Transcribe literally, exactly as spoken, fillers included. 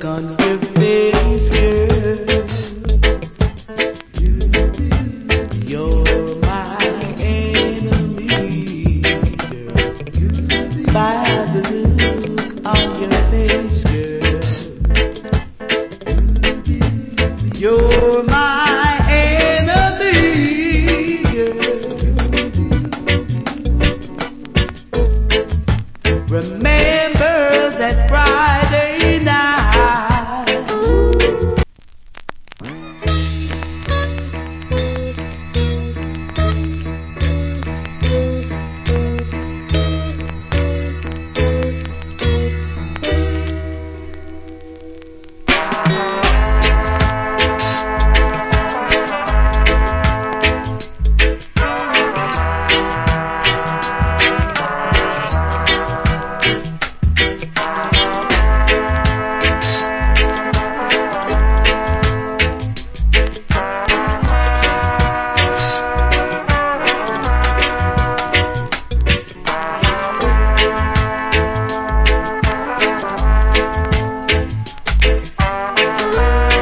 look on your face, girl. You're my enemy, girl. By the look on your face, girl. You're my